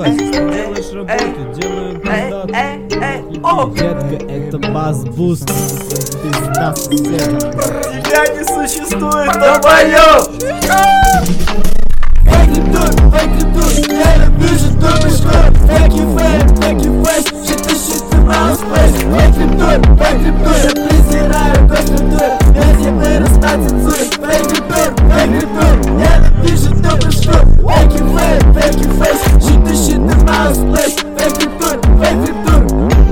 согласен, ты делаешь работу, делаю пиздату. Детка, это бас-буст, пизда соседа. Тебя не существует, долбоёб! Я вижу только что Fake you face, shit in my space. Fake return, я презираю гостритур. Без еды расстать цензуры. Fake return, я вижу только что Fake you face, shit in my space. Fake return.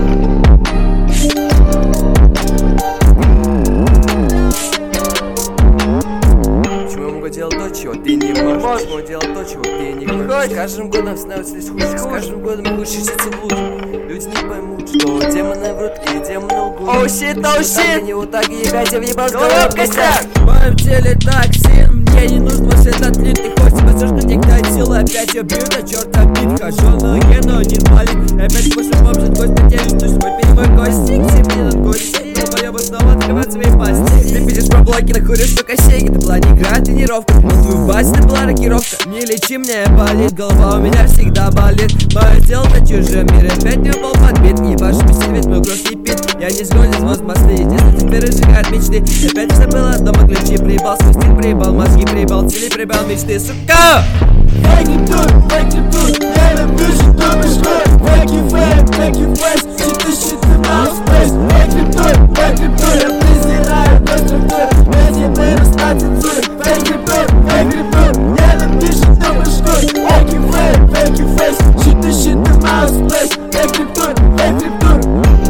Почему я могу делать то, чего ты не можешь? Почему делать то, чего ты не хочешь? С каждым годом становится лишь хуже. С каждым годом лучше житься в луже. Люди не поймут, что демоны врут и демоны лгут. Оу щит. Не вот так и играть, я въебал голову в костяк. В моем теле токсин, мне не нужно свет отлит. Ты хочешь посушку, диктать силу, опять я бью на черта бит. Хожу на гену, не инвалид. Опять больше бомжит, гость потерян, душ мой перевой костик. Себе над гостей, долбоёбы снова открывают свои пасти. Ты пишешь про блоки, нахуришь, что косяки. Это была не игра, тренировка. Но твою базу, это была рокировка. Не лечи меня, болит, голова у меня всегда болит. Мое тело на чужом мире, опять не упал подбит. Не вашу беседу, ведь мой кровь кипит. Я не сгоню с воз мосты, единственное теперь разжигает мечты. Опять забыла дома ключи, приебал свой стиль, приебал мозги, приебал цели, приебал мечты, сука! Fake return, я вижу только что Fake you face, shit in my space. Fake return, я презираю гостритур. Без еды расстать цензуры. Fake return, я вижу только что Fake you face, shit in my space. Fake return.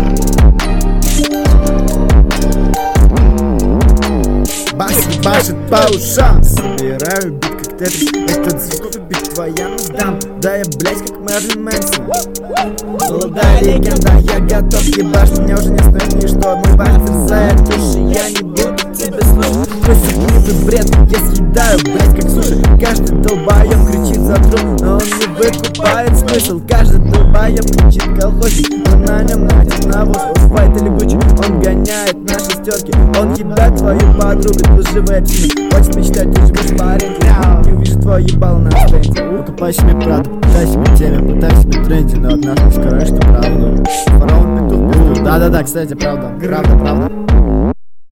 Башит по ушам, собираю бит как тетрис. Этот звук бит твоя дам. Да я, блять, как Мерлин Мэнсон. Молодая легенда, я готов ебашь. Меня уже не остановит ничто. Мой бар терзает души, я не буду тебя слушать. Твой бред, я съедаю, блять, как суши. Каждый долбоёб кричит за труд, но он не выкупает смысл. Каждый долбоёб кричит колхозник, но на нем надет навоз. Оффайт или Гуччи, он гоняет на шестерке. Он ебет твою подругу, ты живая псина. Хочет мечтать, ты живешь по аренде. Не увижу твое ебало на стенде. Покупай себе правду, пытай себе теме, пытай себе тренде. Но однажды скажешь, что правду. Фараон петух. Да-да-да, кстати, правда. Правда.